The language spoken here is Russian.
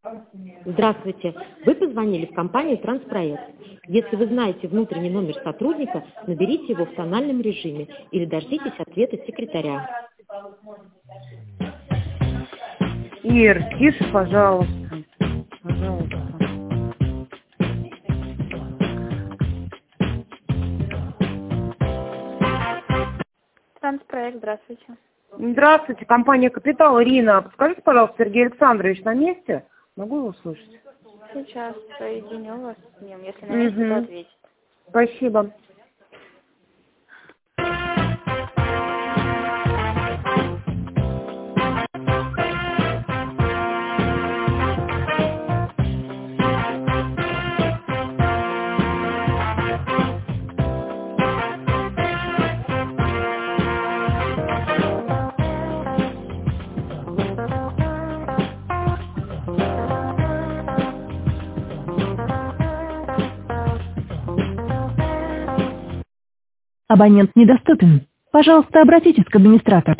Здравствуйте. Вы позвонили в компанию «Транспроект». Если вы знаете внутренний номер сотрудника, наберите его в тональном режиме или дождитесь ответа секретаря. Ир, тише, пожалуйста. Пожалуйста. Транспроект, здравствуйте. Здравствуйте, компания «Капитал». Ирина, подскажите, пожалуйста, Сергей Александрович на месте? Могу его услышать? Сейчас соединю вас с ним, если на месте, то ответит. Спасибо. Абонент недоступен. Пожалуйста, обратитесь к администратору.